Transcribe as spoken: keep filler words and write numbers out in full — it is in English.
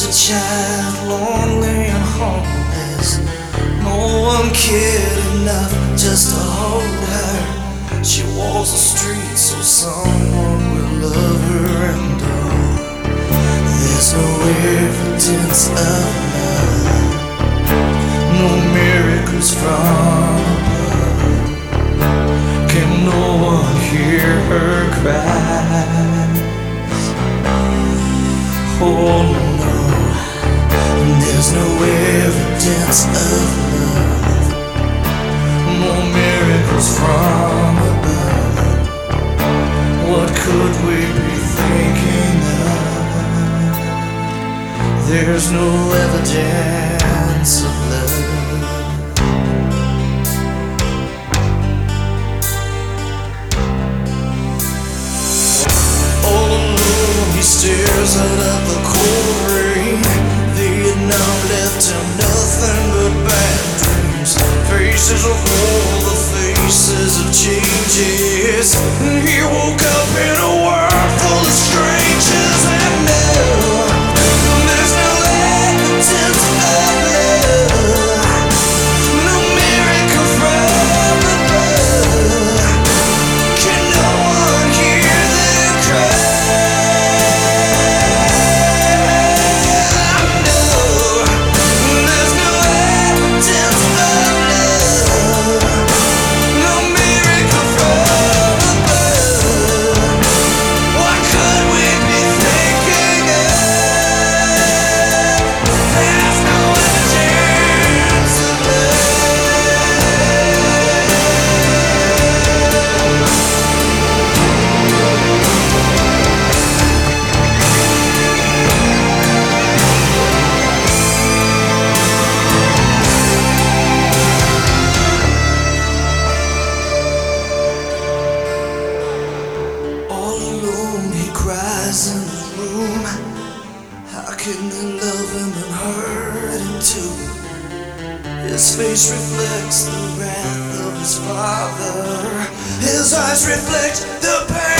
a child, lonely and homeless. No one cared enough just to hold her. She walks the streets so someone will love her, and oh, there's no evidence of love, no miracles from above. Can no one hear her cry? Oh no, there's no evidence of love, no miracles from above. What could we be thinking of? There's no evidence of love. All alone he stares out at the cold rain. Vietnam left him nothing but bad dreams. Faces of war, the faces of changes. He woke up in a world full of strangers, and no, there's no evidence of love, no miracle from above. Can no one hear them cry? In the room, how can they love him and hurt him too? His face reflects the wrath of his father. His eyes reflect the pain.